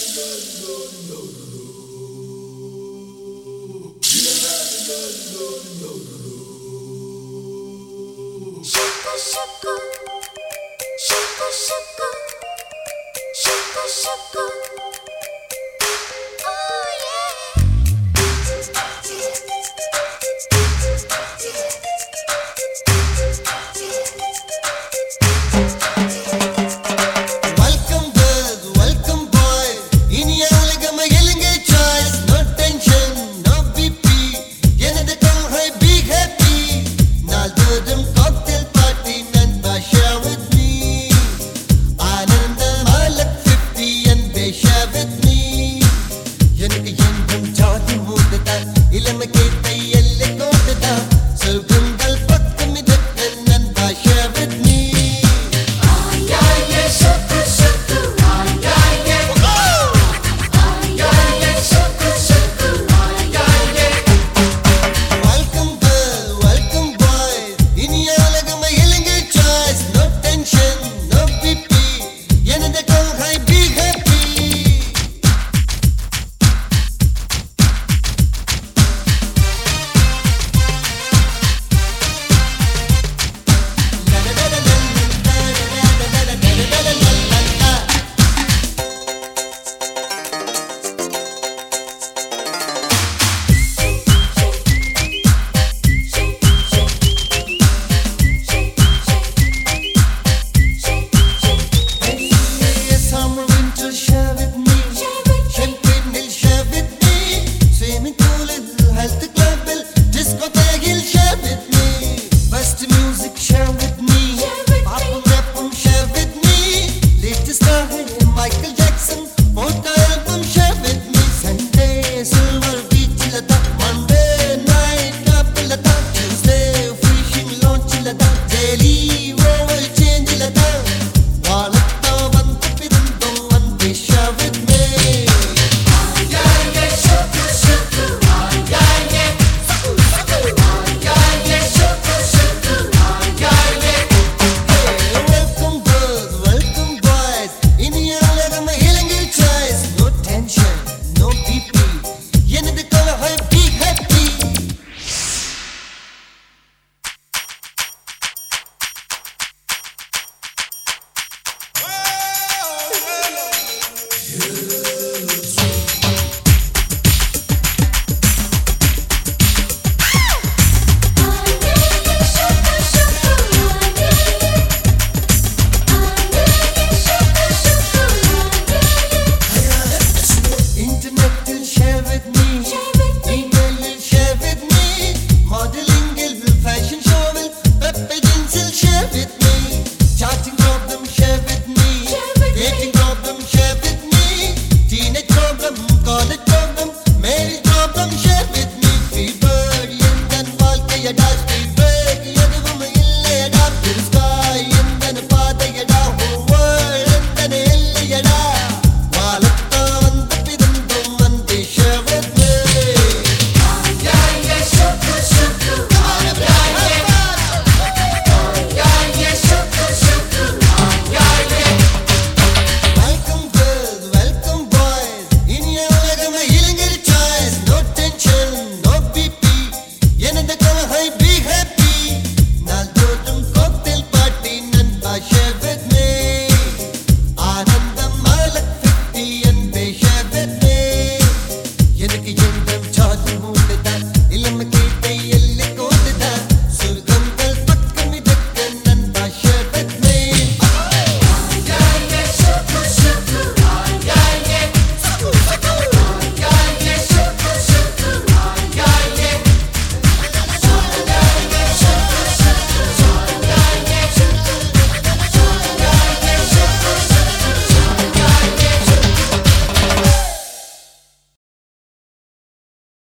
Shuku shuku, shuku shuku, shuku shuku. Oh yeah. Welcome girls, welcome boys. இனிய உலகம் எலுங்கே choice. No tension, no BP. எனது கொள்கை be happy. நாள்தோறும் cocktail party நண்பா share with me. ஆனந்தம் மாலக் 50 அன்பே share with me. எனக்கு என்றும் ஜாதி மூடுதான் இளமை கேட்ட எல்லை கோடுதான் சொல்குங்கள் பக்கம் இதற்கு நண்பா share with me. Welcome girl, welcome boys. இனிய உலகம் எலுங்கே choice. No tension, no BP. எனது கொள்கை be happy. Summer, winter, share with me. Champagne will share with me. Swimming pool is health club will discotheque share with me. Best music share with me. Pop rap share with me. Latest star Michael Jackson photo album share with me. Sunday silver beach lata, Monday night club lata, Tuesday fishing launch lata, daily oil change lata. வாழத்தா வந்து பிறந்தோம் அன்பே share with me. Welcome girls, welcome boys. இனிய உலகம் இலங்கை choice. No tension, no BP. எனது கொள்கை be happy. Yeah.